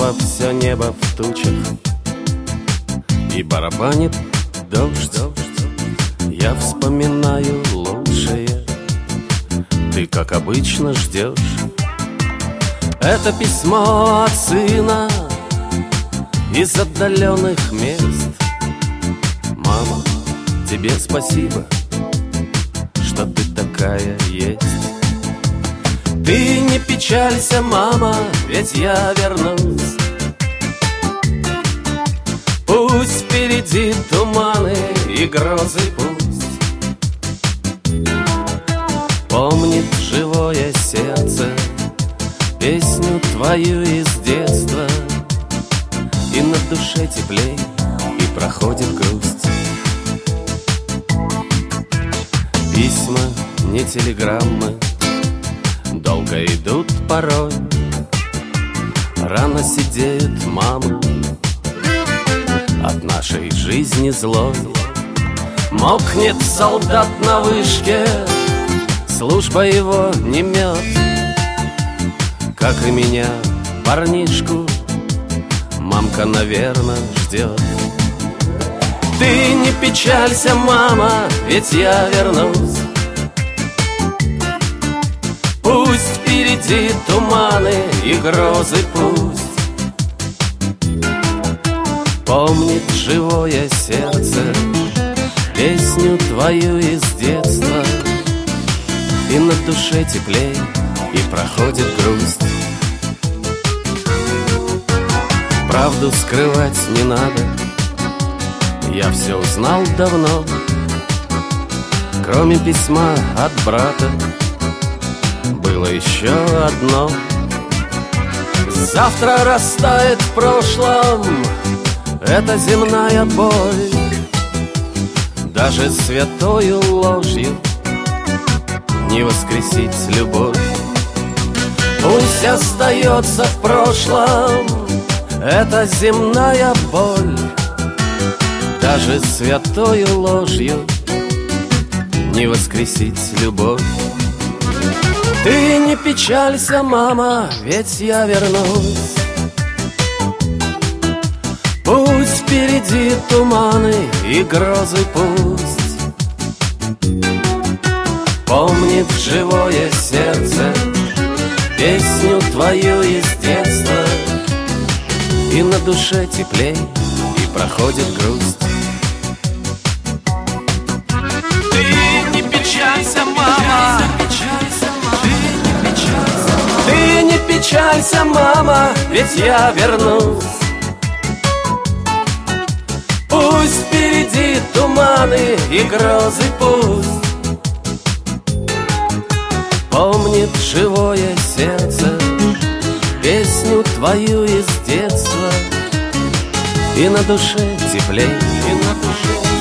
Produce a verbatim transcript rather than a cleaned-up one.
снова все небо в тучах, и барабанит дождь. Я вспоминаю лучшее, ты, как обычно, ждешь. Это письмо от сына из отдаленных мест. Мама, тебе спасибо, что ты такая есть. Ты не печалься, мама, ведь я вернусь. Пусть впереди туманы и грозы, пусть помнит живое сердце песню твою из детства, и на душе теплей, и проходит грусть. Письма, не телеграммы, долго идут порой, рано сидеют мамы от нашей жизни злой. Мокнет солдат на вышке, служба его не мед, как и меня, парнишку, мамка, наверное, ждет. Ты не печалься, мама, ведь я вернусь. Пусть впереди туманы и грозы, пусть помнит живое сердце песню твою из детства, и на душе теплей, и проходит грусть. Правду скрывать не надо, я все узнал давно. Кроме письма от брата было еще одно. Завтра растает в прошлом эта земная боль, даже святою ложью не воскресить любовь. Пусть остается в прошлом эта земная боль, даже святою ложью не воскресить любовь. Ты не печалься, мама, ведь я вернусь. Пусть впереди туманы и грозы, пусть помнит живое сердце песню твою из детства, и на душе теплей, и проходит грусть. Ты не печалься, мама, ты не печалься, мама, ведь я вернусь. Пусть впереди туманы и грозы, пусть помнит живое сердце песню твою из детства, и на душе теплей, и на душе